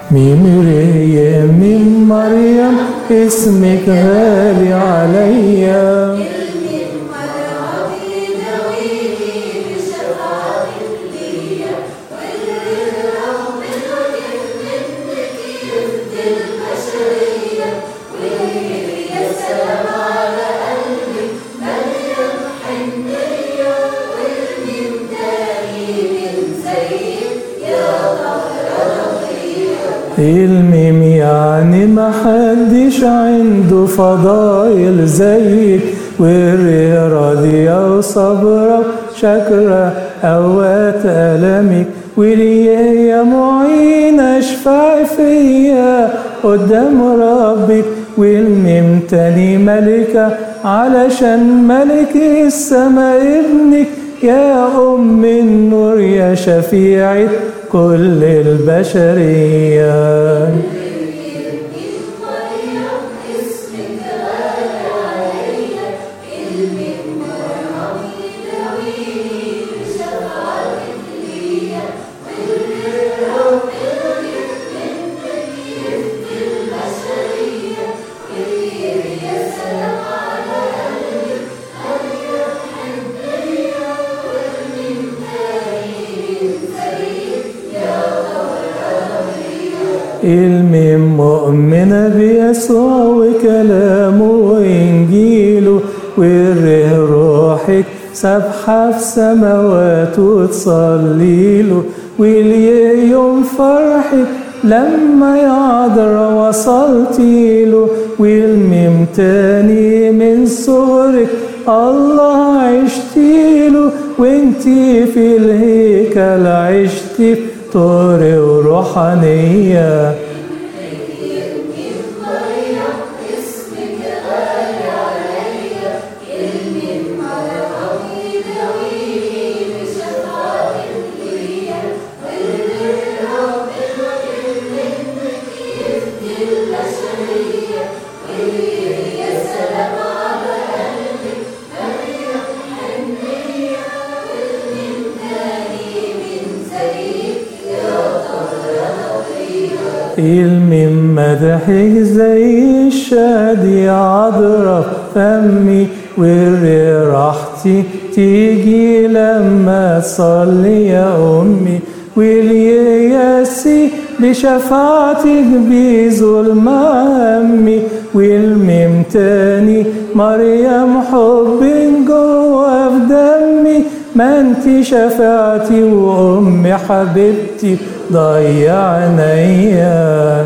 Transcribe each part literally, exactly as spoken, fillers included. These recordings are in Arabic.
ميمرية من مريم اسمك غالي عليا، الميم يعني محدش عنده فضايل زيك، والري راضية وصبرة شاكرة قوات ألمك، وليا يا معينة اشفعي فيا قدام ربك، والميم تاني ملكة علشان ملك السما ابنك، يا أم النور يا شفيعة كل البشرية. الميم مؤمنة بيسوع وكلامه وإنجيله، والره روحك سبحة في سماوات وتصليله، واليا يوم فرحك لما يعذر وصلتيله، والميم تاني من صغرك الله عشتيله، وانتي في الهيكل عشتي طور وروحانية. الميم مدحك زي الشهد يا عذرا فمي، والري راحتي تيجي لما تصلي يا أمي، والياسي بشفاعتك بظلم همي، والميم تاني مريم حب جوا في دمي، ما انت شفاعتي وأمي حبيبتي ضيع عينيا.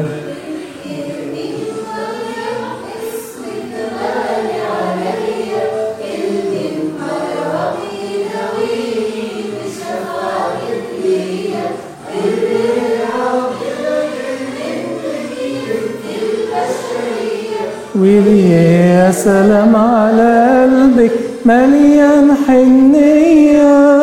ويلي يا سلام على قلبك مليان حنية،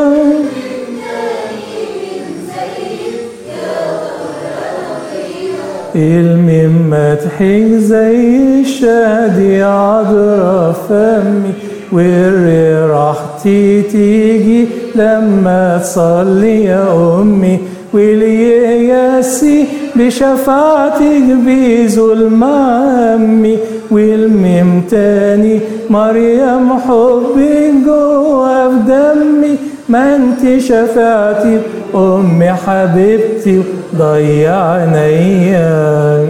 الميم مدحك زي الشهد يا عذرا فمي، والري راحتي تيجي لما تصلي يا أمي، والياسي بشفاعتك بظلم همي، والميم تاني مريم حبك جوا في دمي، ما انت شفاعتي أمي حبيبتي ضيع عينيا.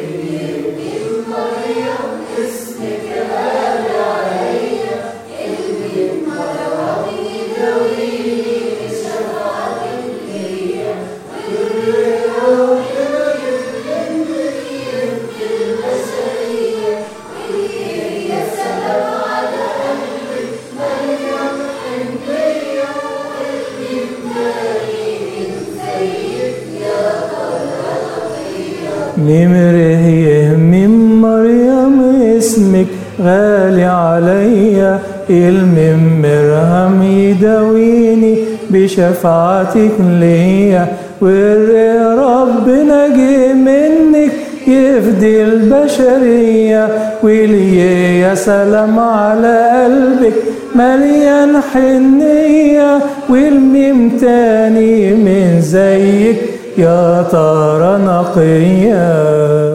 ميمره يهمم مريم اسمك غالي عليا، الميم مرهم يداويني بشفاعتك ليا، والري ربنا جه منك يفدي البشرية، وليا يا سلام على قلبك مليان حنية، والميم تاني من زيك يا طهرة نقية.